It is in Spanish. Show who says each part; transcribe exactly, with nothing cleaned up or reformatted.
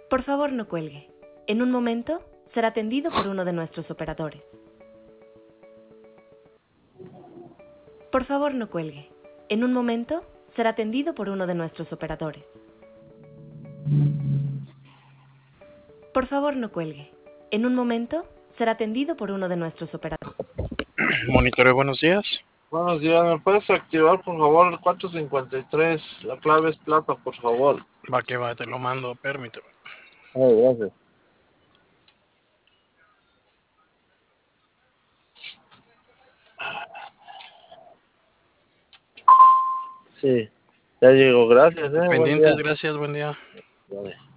Speaker 1: Por favor, no cuelgue. En un momento será atendido por uno de nuestros operadores. Por favor, no cuelgue. En un momento será atendido por uno de nuestros operadores. Por favor, no cuelgue. En un momento será atendido por uno de nuestros operadores.
Speaker 2: Monitoreo, buenos días.
Speaker 3: Buenos días, ¿me puedes activar por favor el cuatro cincuenta y tres? La clave es plata, por favor.
Speaker 2: Va que va, te lo mando, permíteme.
Speaker 3: Ay, gracias. Sí, ya llegó, gracias, eh. Buen
Speaker 2: Pendientes,
Speaker 3: día.
Speaker 2: gracias, buen día.
Speaker 3: Vale.